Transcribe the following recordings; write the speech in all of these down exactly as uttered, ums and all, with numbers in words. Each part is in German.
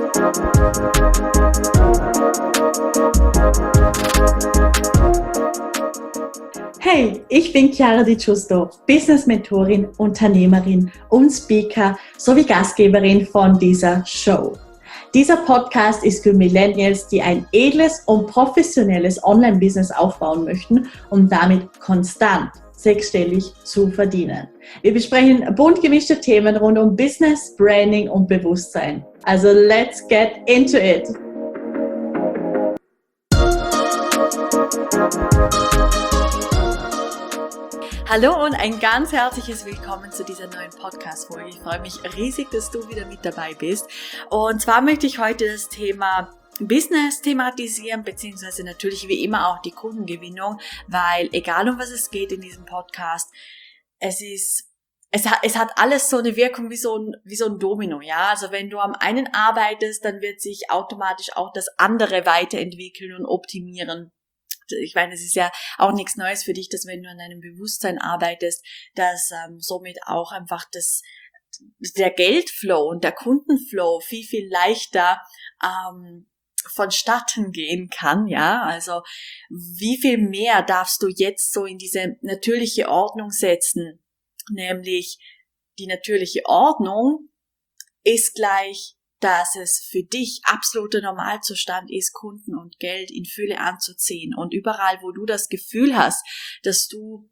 Hey, ich bin Chiara Di Giusto, Business-Mentorin, Unternehmerin und Speaker sowie Gastgeberin von dieser Show. Dieser Podcast ist für Millennials, die ein edles und professionelles Online-Business aufbauen möchten, um damit konstant sechsstellig zu verdienen. Wir besprechen bunt gemischte Themen rund um Business, Branding und Bewusstsein. Also let's get into it! Hallo und ein ganz herzliches Willkommen zu dieser neuen Podcast-Folge. Ich freue mich riesig, dass du wieder mit dabei bist. Und zwar möchte ich heute das Thema Business thematisieren, beziehungsweise natürlich wie immer auch die Kundengewinnung, weil egal um was es geht in diesem Podcast, es ist, es hat, es hat alles so eine Wirkung wie so ein, wie so ein Domino, ja. Also wenn du am einen arbeitest, dann wird sich automatisch auch das andere weiterentwickeln und optimieren. Ich meine, es ist ja auch nichts Neues für dich, dass wenn du an deinem Bewusstsein arbeitest, dass ähm, somit auch einfach das, der Geldflow und der Kundenflow viel, viel leichter ähm, vonstatten gehen kann, ja. Also wie viel mehr darfst du jetzt so in diese natürliche Ordnung setzen? Nämlich die natürliche Ordnung ist gleich, dass es für dich absoluter Normalzustand ist, Kunden und Geld in Fülle anzuziehen. Und überall, wo du das Gefühl hast, dass du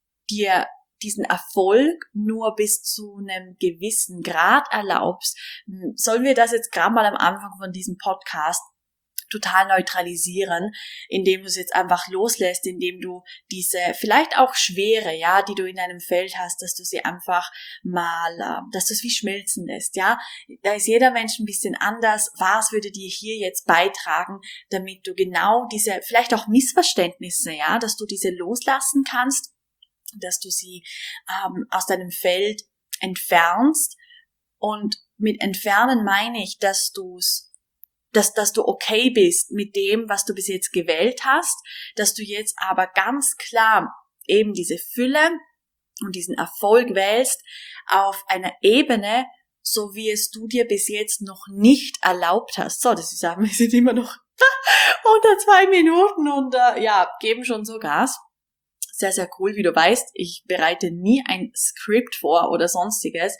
dir diesen Erfolg nur bis zu einem gewissen Grad erlaubst, sollen wir das jetzt gerade mal am Anfang von diesem Podcast total neutralisieren, indem du es jetzt einfach loslässt, indem du diese vielleicht auch Schwere, ja, die du in deinem Feld hast, dass du sie einfach mal, dass du es wie schmelzen lässt, ja. Da ist jeder Mensch ein bisschen anders. Was würde dir hier jetzt beitragen, damit du genau diese, vielleicht auch Missverständnisse, ja, dass du diese loslassen kannst, dass du sie ähm, aus deinem Feld entfernst. Und mit entfernen meine ich, dass du es Dass, dass du okay bist mit dem, was du bis jetzt gewählt hast, dass du jetzt aber ganz klar eben diese Fülle und diesen Erfolg wählst auf einer Ebene, so wie es du dir bis jetzt noch nicht erlaubt hast. So, das ist sagen, wir sind immer noch unter zwei Minuten und äh, ja, geben schon so Gas. Sehr, sehr cool, wie du weißt, ich bereite nie ein Skript vor oder sonstiges.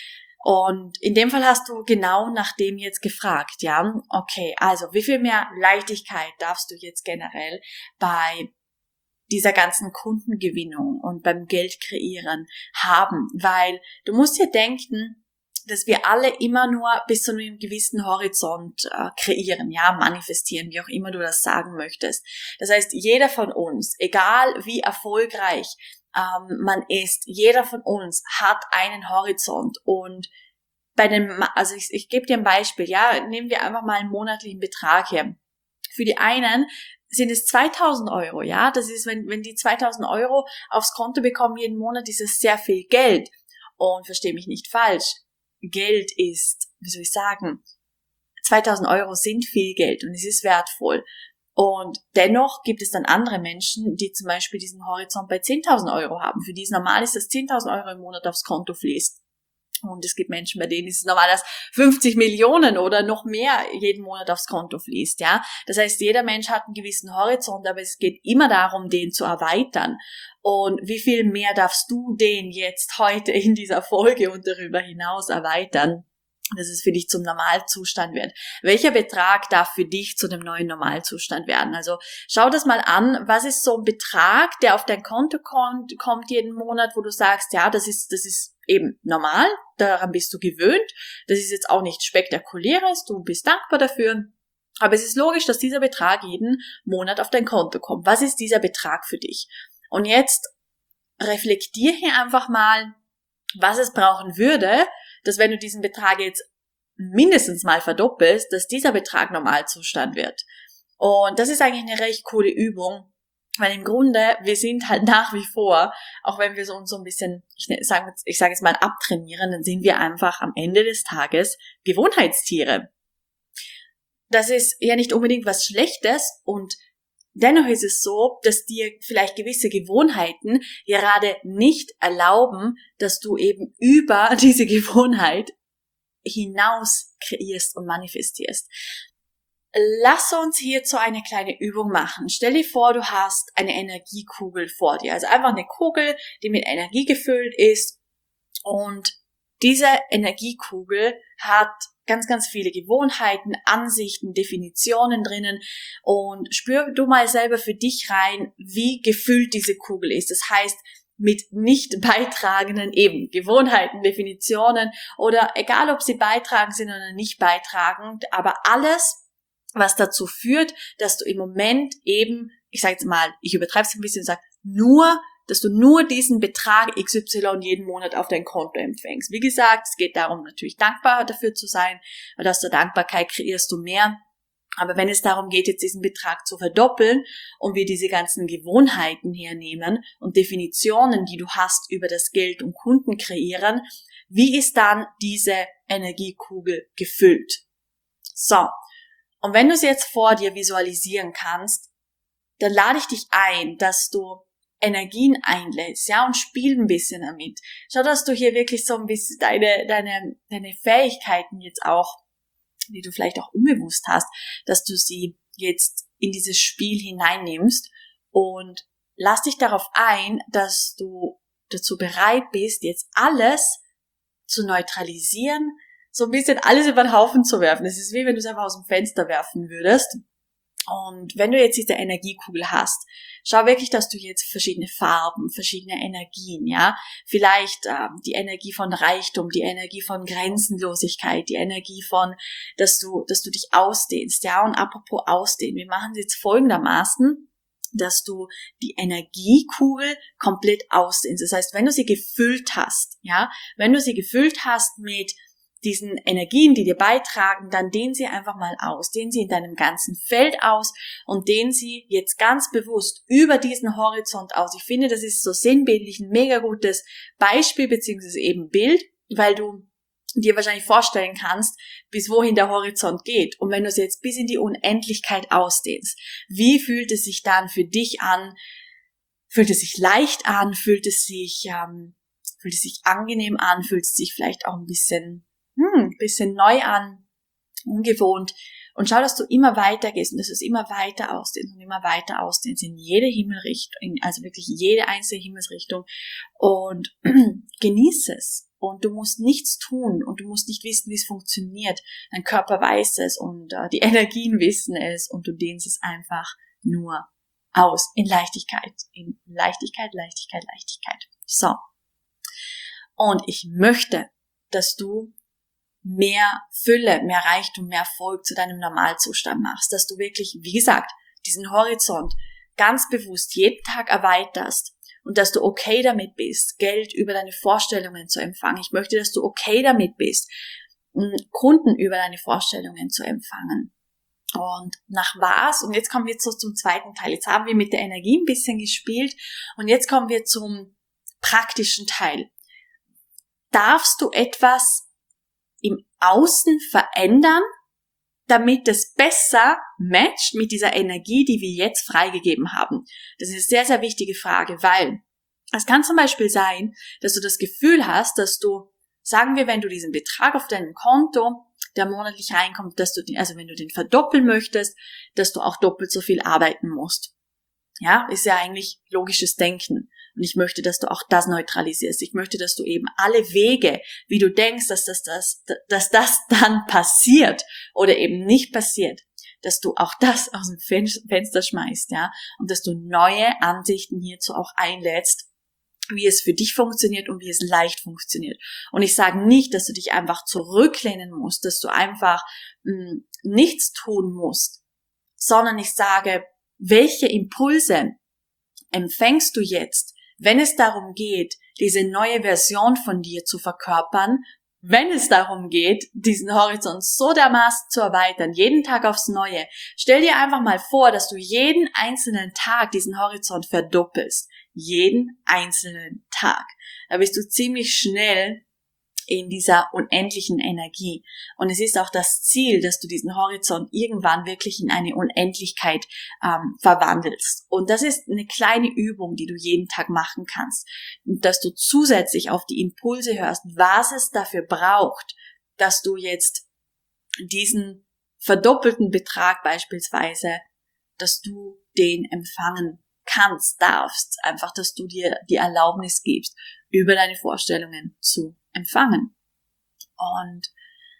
Und in dem Fall hast du genau nach dem jetzt gefragt, ja, okay, also wie viel mehr Leichtigkeit darfst du jetzt generell bei dieser ganzen Kundengewinnung und beim Geld kreieren haben, weil du musst dir denken, dass wir alle immer nur bis zu einem gewissen Horizont äh, kreieren, ja, manifestieren, wie auch immer du das sagen möchtest. Das heißt, jeder von uns, egal wie erfolgreich ähm, man ist, jeder von uns hat einen Horizont und bei dem, also ich, ich gebe dir ein Beispiel, ja, nehmen wir einfach mal einen monatlichen Betrag her. Für die einen sind es zweitausend Euro, ja, das ist, wenn, wenn die zweitausend Euro aufs Konto bekommen jeden Monat, ist es sehr viel Geld. Und versteh mich nicht falsch, Geld ist, wie soll ich sagen, zweitausend Euro sind viel Geld und es ist wertvoll. Und dennoch gibt es dann andere Menschen, die zum Beispiel diesen Horizont bei zehntausend Euro haben. Für die ist normal, ist, dass zehntausend Euro im Monat aufs Konto fließt. Und es gibt Menschen, bei denen ist es normal, dass fünfzig Millionen oder noch mehr jeden Monat aufs Konto fließt, ja. Das heißt, jeder Mensch hat einen gewissen Horizont, aber es geht immer darum, den zu erweitern. Und wie viel mehr darfst du den jetzt heute in dieser Folge und darüber hinaus erweitern, dass es für dich zum Normalzustand wird? Welcher Betrag darf für dich zu dem neuen Normalzustand werden? Also schau das mal an, was ist so ein Betrag, der auf dein Konto kommt, kommt jeden Monat, wo du sagst, ja, das ist, das ist eben normal, daran bist du gewöhnt, das ist jetzt auch nichts Spektakuläres, du bist dankbar dafür, aber es ist logisch, dass dieser Betrag jeden Monat auf dein Konto kommt. Was ist dieser Betrag für dich? Und jetzt reflektier hier einfach mal, was es brauchen würde, dass wenn du diesen Betrag jetzt mindestens mal verdoppelst, dass dieser Betrag Normalzustand wird. Und das ist eigentlich eine recht coole Übung, weil im Grunde, wir sind halt nach wie vor, auch wenn wir so uns so ein bisschen, ich sage ich sag jetzt mal abtrainieren, dann sind wir einfach am Ende des Tages Gewohnheitstiere. Das ist ja nicht unbedingt was Schlechtes und dennoch ist es so, dass dir vielleicht gewisse Gewohnheiten gerade nicht erlauben, dass du eben über diese Gewohnheit hinaus kreierst und manifestierst. Lass uns hierzu eine kleine Übung machen. Stell dir vor, du hast eine Energiekugel vor dir. Also einfach eine Kugel, die mit Energie gefüllt ist. Und diese Energiekugel hat ganz, ganz viele Gewohnheiten, Ansichten, Definitionen drinnen. Und spür du mal selber für dich rein, wie gefüllt diese Kugel ist. Das heißt, mit nicht beitragenden eben Gewohnheiten, Definitionen oder egal, ob sie beitragend sind oder nicht beitragend, aber alles, was dazu führt, dass du im Moment eben, ich sage jetzt mal, ich übertreibe es ein bisschen und sage, nur, dass du nur diesen Betrag X Y jeden Monat auf dein Konto empfängst. Wie gesagt, es geht darum, natürlich dankbar dafür zu sein, weil aus der Dankbarkeit kreierst du mehr. Aber wenn es darum geht, jetzt diesen Betrag zu verdoppeln und wir diese ganzen Gewohnheiten hernehmen und Definitionen, die du hast über das Geld und Kunden kreieren, wie ist dann diese Energiekugel gefüllt? So. Und wenn du es jetzt vor dir visualisieren kannst, dann lade ich dich ein, dass du Energien einlädst, ja, und spiel ein bisschen damit. Schau, dass du hier wirklich so ein bisschen deine, deine, deine Fähigkeiten jetzt auch, die du vielleicht auch unbewusst hast, dass du sie jetzt in dieses Spiel hineinnimmst und lass dich darauf ein, dass du dazu bereit bist, jetzt alles zu neutralisieren, so ein bisschen alles über den Haufen zu werfen. Das ist wie wenn du es einfach aus dem Fenster werfen würdest. Und wenn du jetzt diese Energiekugel hast, schau wirklich, dass du jetzt verschiedene Farben, verschiedene Energien, ja, vielleicht ähm, die Energie von Reichtum, die Energie von Grenzenlosigkeit, die Energie von, dass du, dass du dich ausdehnst, ja. Und apropos ausdehnen, wir machen es jetzt folgendermaßen, dass du die Energiekugel komplett ausdehnst. Das heißt, wenn du sie gefüllt hast, ja, wenn du sie gefüllt hast mit diesen Energien, die dir beitragen, dann dehn sie einfach mal aus. Dehn sie in deinem ganzen Feld aus und dehn sie jetzt ganz bewusst über diesen Horizont aus. Ich finde, das ist so sinnbildlich ein mega gutes Beispiel beziehungsweise eben Bild, weil du dir wahrscheinlich vorstellen kannst, bis wohin der Horizont geht. Und wenn du es jetzt bis in die Unendlichkeit ausdehnst, wie fühlt es sich dann für dich an? Fühlt es sich leicht an? Fühlt es sich, ähm, fühlt es sich angenehm an? Fühlt es sich vielleicht auch ein bisschen Hm, bisschen neu an, ungewohnt, und schau, dass du immer weiter gehst und dass du es immer weiter ausdehnst und immer weiter ausdehnst in jede Himmelrichtung, also wirklich jede einzelne Himmelsrichtung, und genieße es. Und du musst nichts tun und du musst nicht wissen, wie es funktioniert. Dein Körper weiß es und äh, die Energien wissen es und du dehnst es einfach nur aus in Leichtigkeit, in Leichtigkeit, Leichtigkeit, Leichtigkeit. So. Und ich möchte, dass du mehr Fülle, mehr Reichtum, mehr Erfolg zu deinem Normalzustand machst, dass du wirklich, wie gesagt, diesen Horizont ganz bewusst jeden Tag erweiterst und dass du okay damit bist, Geld über deine Vorstellungen zu empfangen. Ich möchte, dass du okay damit bist, Kunden über deine Vorstellungen zu empfangen. Und nach was? Und jetzt kommen wir so zum zweiten Teil. Jetzt haben wir mit der Energie ein bisschen gespielt und jetzt kommen wir zum praktischen Teil. Darfst du etwas im Außen verändern, damit es besser matcht mit dieser Energie, die wir jetzt freigegeben haben? Das ist eine sehr, sehr wichtige Frage, weil es kann zum Beispiel sein, dass du das Gefühl hast, dass du, sagen wir, wenn du diesen Betrag auf deinem Konto, der monatlich reinkommt, dass du den, also wenn du den verdoppeln möchtest, dass du auch doppelt so viel arbeiten musst. Ja, ist ja eigentlich logisches Denken. Und ich möchte, dass du auch das neutralisierst. Ich möchte, dass du eben alle Wege, wie du denkst, dass das, das, dass das dann passiert oder eben nicht passiert, dass du auch das aus dem Fenster schmeißt, ja, und dass du neue Ansichten hierzu auch einlädst, wie es für dich funktioniert und wie es leicht funktioniert. Und ich sage nicht, dass du dich einfach zurücklehnen musst, dass du einfach mh, nichts tun musst, sondern ich sage, welche Impulse empfängst du jetzt, wenn es darum geht, diese neue Version von dir zu verkörpern, wenn es darum geht, diesen Horizont so dermaßen zu erweitern, jeden Tag aufs Neue. Stell dir einfach mal vor, dass du jeden einzelnen Tag diesen Horizont verdoppelst. Jeden einzelnen Tag. Da bist du ziemlich schnell in dieser unendlichen Energie. Und es ist auch das Ziel, dass du diesen Horizont irgendwann wirklich in eine Unendlichkeit ähm, verwandelst. Und das ist eine kleine Übung, die du jeden Tag machen kannst. Und dass du zusätzlich auf die Impulse hörst, was es dafür braucht, dass du jetzt diesen verdoppelten Betrag beispielsweise, dass du den empfangen kannst, darfst, einfach, dass du dir die Erlaubnis gibst, über deine Vorstellungen zu empfangen. Und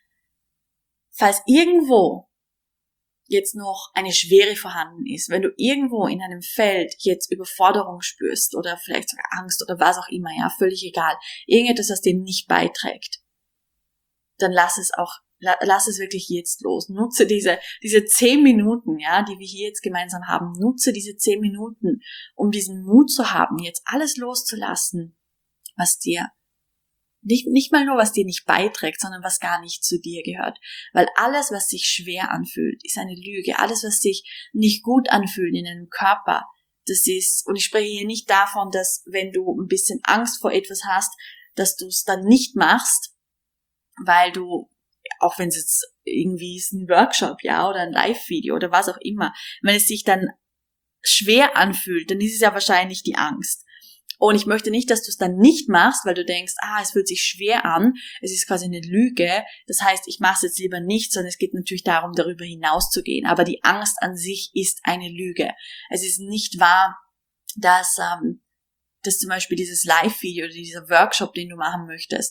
falls irgendwo jetzt noch eine Schwere vorhanden ist, wenn du irgendwo in einem Feld jetzt Überforderung spürst oder vielleicht sogar Angst oder was auch immer, ja, völlig egal, irgendetwas, was dir nicht beiträgt, dann lass es auch, lass es wirklich jetzt los. Nutze diese, diese zehn Minuten, ja, die wir hier jetzt gemeinsam haben, nutze diese zehn Minuten, um diesen Mut zu haben, jetzt alles loszulassen, was dir Nicht, nicht mal nur, was dir nicht beiträgt, sondern was gar nicht zu dir gehört. Weil alles, was sich schwer anfühlt, ist eine Lüge. Alles, was sich nicht gut anfühlt in deinem Körper, das ist, und ich spreche hier nicht davon, dass wenn du ein bisschen Angst vor etwas hast, dass du es dann nicht machst, weil du, auch wenn es jetzt irgendwie ist ein Workshop, ja, oder ein Live-Video oder was auch immer, wenn es sich dann schwer anfühlt, dann ist es ja wahrscheinlich die Angst. Und ich möchte nicht, dass du es dann nicht machst, weil du denkst, ah, es fühlt sich schwer an, es ist quasi eine Lüge. Das heißt, ich mache es jetzt lieber nicht, sondern es geht natürlich darum, darüber hinauszugehen. Aber die Angst an sich ist eine Lüge. Es ist nicht wahr, dass, ähm, dass zum Beispiel dieses Live-Video oder dieser Workshop, den du machen möchtest,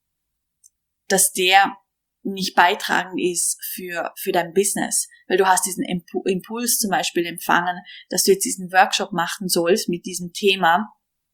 dass der nicht beitragend ist für, für dein Business. Weil du hast diesen Impuls zum Beispiel empfangen, dass du jetzt diesen Workshop machen sollst mit diesem Thema,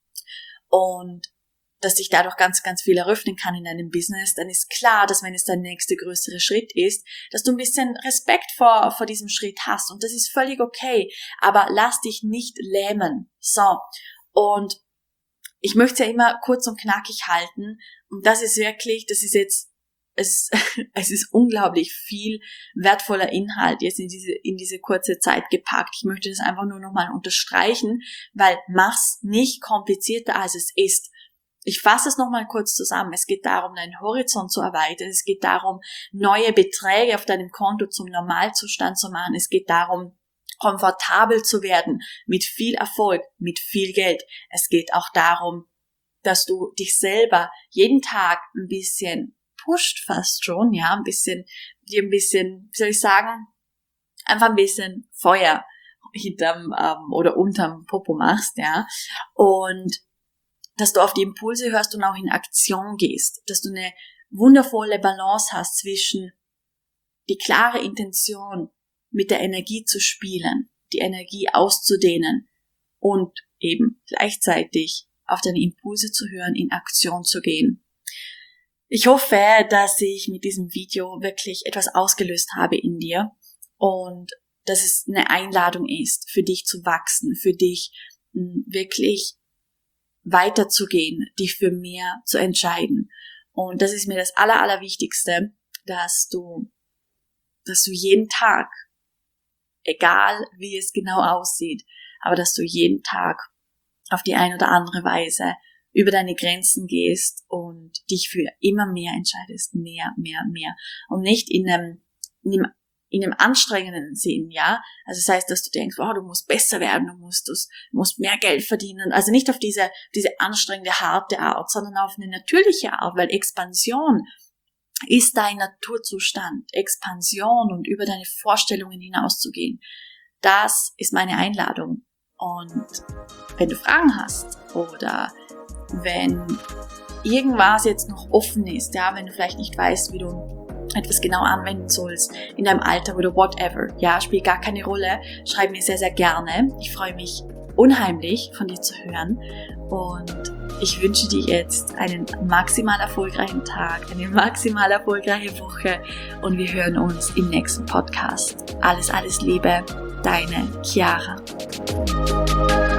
und dass sich dadurch ganz, ganz viel eröffnen kann in deinem Business, dann ist klar, dass wenn es der nächste größere Schritt ist, dass du ein bisschen Respekt vor, vor diesem Schritt hast. Und das ist völlig okay. Aber lass dich nicht lähmen. So. Und ich möchte es ja immer kurz und knackig halten. Und das ist wirklich, das ist jetzt, es, es ist unglaublich viel wertvoller Inhalt jetzt in diese, in diese kurze Zeit gepackt. Ich möchte das einfach nur nochmal unterstreichen, weil mach's nicht komplizierter als es ist. Ich fasse es nochmal kurz zusammen. Es geht darum, deinen Horizont zu erweitern. Es geht darum, neue Beträge auf deinem Konto zum Normalzustand zu machen. Es geht darum, komfortabel zu werden mit viel Erfolg, mit viel Geld. Es geht auch darum, dass du dich selber jeden Tag ein bisschen pusht fast schon, ja, ein bisschen, dir ein bisschen, wie soll ich sagen, einfach ein bisschen Feuer hinterm ähm, oder unterm Popo machst, ja, und dass du auf die Impulse hörst und auch in Aktion gehst, dass du eine wundervolle Balance hast zwischen die klare Intention, mit der Energie zu spielen, die Energie auszudehnen und eben gleichzeitig auf deine Impulse zu hören, in Aktion zu gehen. Ich hoffe, dass ich mit diesem Video wirklich etwas ausgelöst habe in dir und dass es eine Einladung ist, für dich zu wachsen, für dich wirklich weiterzugehen, dich für mehr zu entscheiden. Und das ist mir das Aller, Allerwichtigste, dass du, dass du jeden Tag, egal wie es genau aussieht, aber dass du jeden Tag auf die eine oder andere Weise über deine Grenzen gehst und dich für immer mehr entscheidest, mehr, mehr, mehr. Und nicht in einem, in einem, in einem anstrengenden Sinn, ja. Also das heißt, dass du denkst, oh, du musst besser werden, du musst, du musst mehr Geld verdienen. Also nicht auf diese, diese anstrengende, harte Art, sondern auf eine natürliche Art, weil Expansion ist dein Naturzustand. Expansion und über deine Vorstellungen hinauszugehen. Das ist meine Einladung. Und wenn du Fragen hast oder wenn irgendwas jetzt noch offen ist, ja, wenn du vielleicht nicht weißt, wie du etwas genau anwenden sollst in deinem Alltag oder whatever, ja, spielt gar keine Rolle, schreib mir sehr, sehr gerne. Ich freue mich unheimlich, von dir zu hören und ich wünsche dir jetzt einen maximal erfolgreichen Tag, eine maximal erfolgreiche Woche und wir hören uns im nächsten Podcast. Alles, alles Liebe, deine Chiara.